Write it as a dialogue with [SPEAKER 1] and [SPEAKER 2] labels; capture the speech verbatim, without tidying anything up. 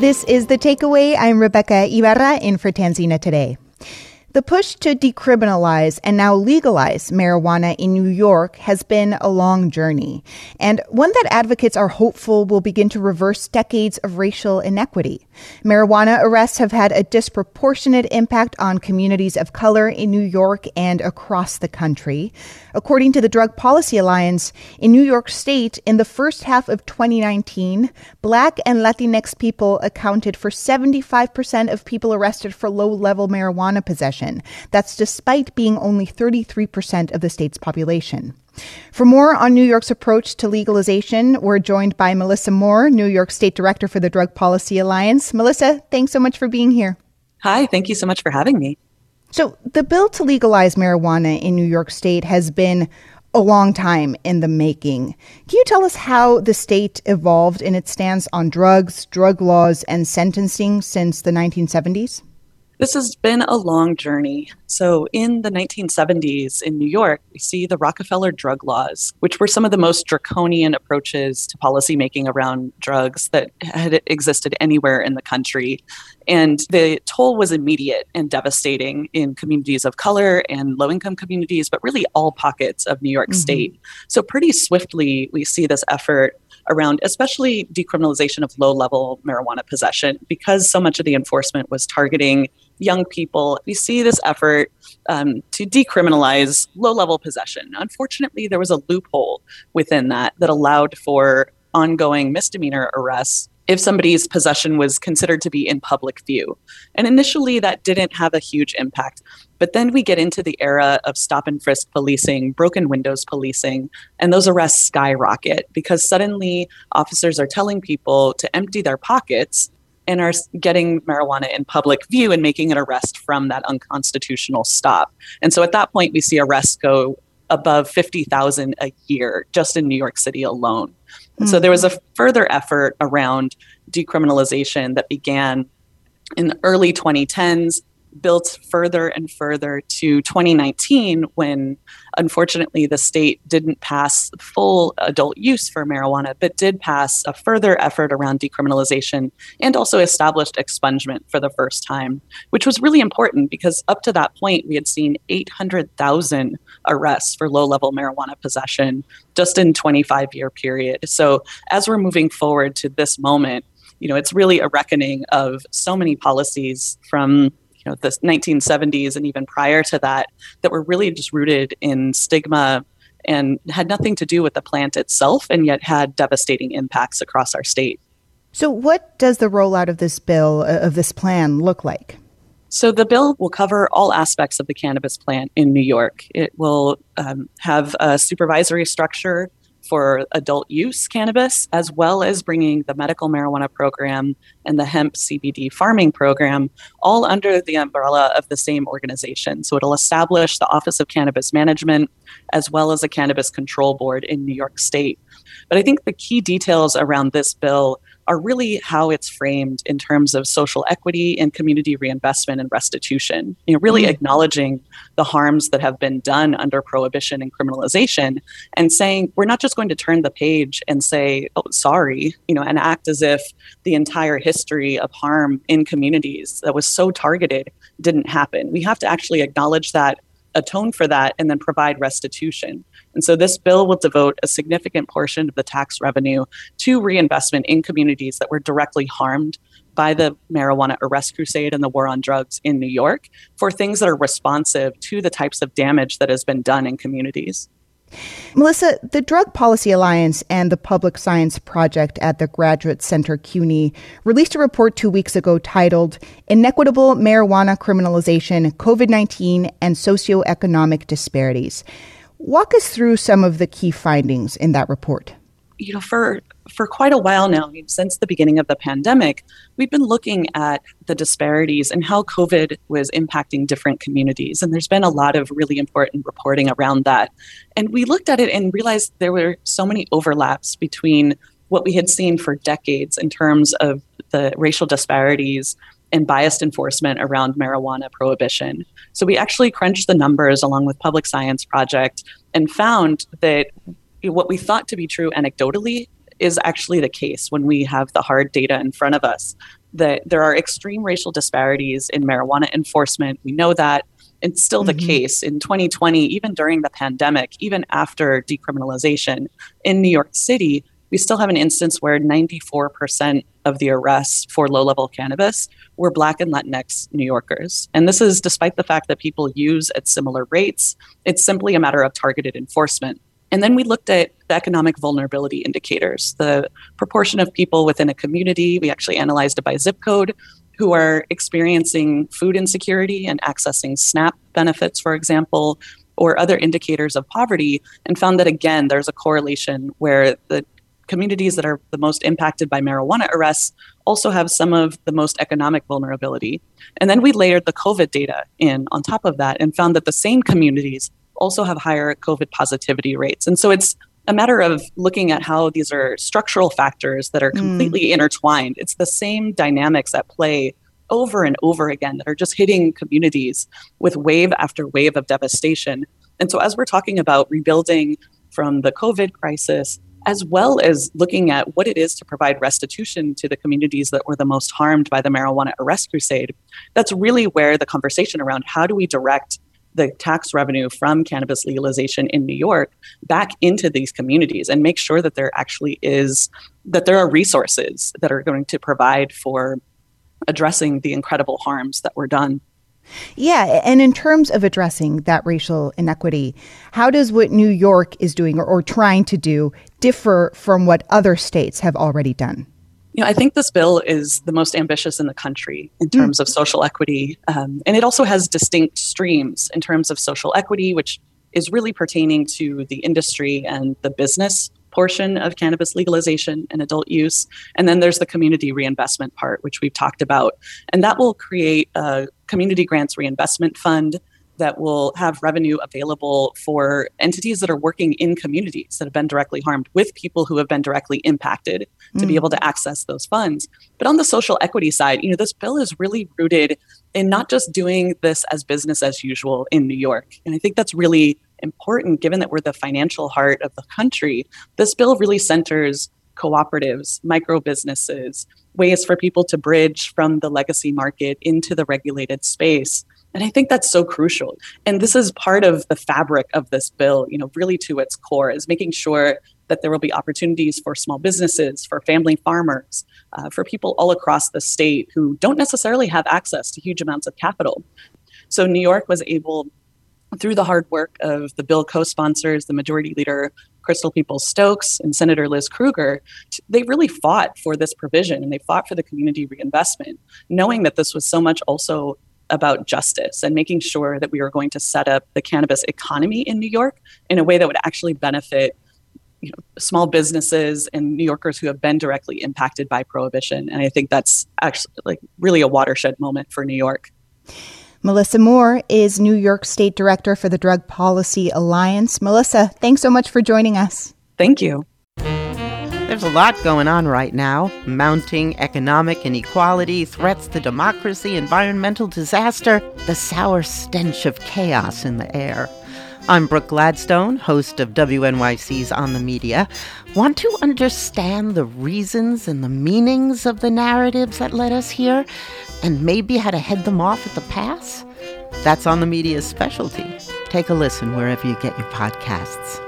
[SPEAKER 1] This is The Takeaway. I'm Rebecca Ibarra in for Tanzina Today. The push to decriminalize and now legalize marijuana in New York has been a long journey, and one that advocates are hopeful will begin to reverse decades of racial inequity. Marijuana arrests have had a disproportionate impact on communities of color in New York and across the country. According to the Drug Policy Alliance, in New York State, in the first half of twenty nineteen, Black and Latinx people accounted for seventy-five percent of people arrested for low-level marijuana possession. That's despite being only thirty-three percent of the state's population. For more on New York's approach to legalization, we're joined by Melissa Moore, New York State Director for the Drug Policy Alliance. Melissa, thanks so much for being here.
[SPEAKER 2] Hi, thank you so much for having me.
[SPEAKER 1] So the bill to legalize marijuana in New York State has been a long time in the making. Can you tell us how the state evolved in its stance on drugs, drug laws, and sentencing since the nineteen seventies?
[SPEAKER 2] This has been a long journey. So in the nineteen seventies in New York, we see the Rockefeller drug laws, which were some of the most draconian approaches to policymaking around drugs that had existed anywhere in the country. And the toll was immediate and devastating in communities of color and low-income communities, but really all pockets of New York mm-hmm. State. So pretty swiftly, we see this effort around especially decriminalization of low-level marijuana possession. Because so much of the enforcement was targeting young people, we see this effort um, to decriminalize low-level possession. Unfortunately, there was a loophole within that that allowed for ongoing misdemeanor arrests if somebody's possession was considered to be in public view. And initially, that didn't have a huge impact. But then we get into the era of stop and frisk policing, broken windows policing, and those arrests skyrocket because suddenly officers are telling people to empty their pockets and are getting marijuana in public view and making an arrest from that unconstitutional stop. And so at that point, we see arrests go above fifty thousand a year just in New York City alone. Mm-hmm. So there was a further effort around decriminalization that began in the early twenty tens, built further and further to twenty nineteen, when unfortunately the state didn't pass full adult use for marijuana, but did pass a further effort around decriminalization and also established expungement for the first time, which was really important because up to that point, we had seen eight hundred thousand arrests for low-level marijuana possession just in a twenty-five year period. So as we're moving forward to this moment, you know, it's really a reckoning of so many policies from You know, the nineteen seventies and even prior to that, that were really just rooted in stigma and had nothing to do with the plant itself, and yet had devastating impacts across our state.
[SPEAKER 1] So what does the rollout of this bill, uh, of this plan, look like?
[SPEAKER 2] So the bill will cover all aspects of the cannabis plant in New York. It will um, have a supervisory structure for adult use cannabis, as well as bringing the medical marijuana program and the hemp C B D farming program all under the umbrella of the same organization. So it'll establish the Office of Cannabis Management, as well as a Cannabis Control Board in New York State. But I think the key details around this bill are really how it's framed in terms of social equity and community reinvestment and restitution. You know, really mm-hmm. acknowledging the harms that have been done under prohibition and criminalization, and saying we're not just going to turn the page and say, oh, sorry, you know, and act as if the entire history of harm in communities that was so targeted didn't happen. We have to actually acknowledge that, atone for that, and then provide restitution. And so this bill will devote a significant portion of the tax revenue to reinvestment in communities that were directly harmed by the marijuana arrest crusade and the war on drugs in New York, for things that are responsive to the types of damage that has been done in communities.
[SPEAKER 1] Melissa, the Drug Policy Alliance and the Public Science Project at the Graduate Center C U N Y released a report two weeks ago titled Inequitable Marijuana Criminalization, COVID nineteen and Socioeconomic Disparities. Walk us through some of the key findings in that report.
[SPEAKER 2] You know, for for quite a while now, since the beginning of the pandemic, we've been looking at the disparities and how COVID was impacting different communities. And there's been a lot of really important reporting around that. And we looked at it and realized there were so many overlaps between what we had seen for decades in terms of the racial disparities and biased enforcement around marijuana prohibition. So we actually crunched the numbers along with Public Science Project and found that what we thought to be true anecdotally is actually the case when we have the hard data in front of us. that there are extreme racial disparities in marijuana enforcement. We know that. It's still the mm-hmm. case. In twenty twenty, even during the pandemic, even after decriminalization in New York City, we still have an instance where ninety-four percent of the arrests for low-level cannabis were Black and Latinx New Yorkers. And this is despite the fact that people use at similar rates. It's simply a matter of targeted enforcement. And then we looked at the economic vulnerability indicators, the proportion of people within a community. We actually analyzed it by zip code, who are experiencing food insecurity and accessing SNAP benefits, for example, or other indicators of poverty, and found that, again, there's a correlation where the communities that are the most impacted by marijuana arrests also have some of the most economic vulnerability. And then we layered the COVID data in on top of that and found that the same communities also have higher COVID positivity rates. And so it's a matter of looking at how these are structural factors that are completely mm. intertwined. It's the same dynamics at play over and over again that are just hitting communities with wave after wave of devastation. And so as we're talking about rebuilding from the COVID crisis, as well as looking at what it is to provide restitution to the communities that were the most harmed by the marijuana arrest crusade, that's really where the conversation around how do we direct the tax revenue from cannabis legalization in New York back into these communities and make sure that there actually is, that there are resources that are going to provide for addressing the incredible harms that were done.
[SPEAKER 1] Yeah, and in terms of addressing that racial inequity, how does what New York is doing or, or trying to do differ from what other states have already done?
[SPEAKER 2] You know, I think this bill is the most ambitious in the country in terms mm. of social equity. Um, and it also has distinct streams in terms of social equity, which is really pertaining to the industry and the business portion of cannabis legalization and adult use. And then there's the community reinvestment part, which we've talked about. And that will create a community grants reinvestment fund that will have revenue available for entities that are working in communities that have been directly harmed with people who have been directly impacted to mm. be able to access those funds. But on the social equity side, you know, this bill is really rooted in not just doing this as business as usual in New York. And I think that's really important given that we're the financial heart of the country. This bill really centers cooperatives, micro businesses, ways for people to bridge from the legacy market into the regulated space. And I think that's so crucial. And this is part of the fabric of this bill, you know, really to its core, is making sure that there will be opportunities for small businesses, for family farmers, uh, for people all across the state who don't necessarily have access to huge amounts of capital. So New York was able, through the hard work of the bill co-sponsors, the Majority Leader Crystal Peoples-Stokes and Senator Liz Krueger, they really fought for this provision and they fought for the community reinvestment, knowing that this was so much also about justice and making sure that we were going to set up the cannabis economy in New York in a way that would actually benefit, you know, small businesses and New Yorkers who have been directly impacted by prohibition. And I think that's actually like really a watershed moment for New York.
[SPEAKER 1] Melissa Moore is New York State Director for the Drug Policy Alliance. Melissa, thanks so much for joining us.
[SPEAKER 2] Thank you.
[SPEAKER 3] There's a lot going on right now. Mounting economic inequality, threats to democracy, environmental disaster, the sour stench of chaos in the air. I'm Brooke Gladstone, host of W N Y C's On the Media. Want to understand the reasons and the meanings of the narratives that led us here, and maybe how to head them off at the pass? That's On the Media's specialty. Take a listen wherever you get your podcasts.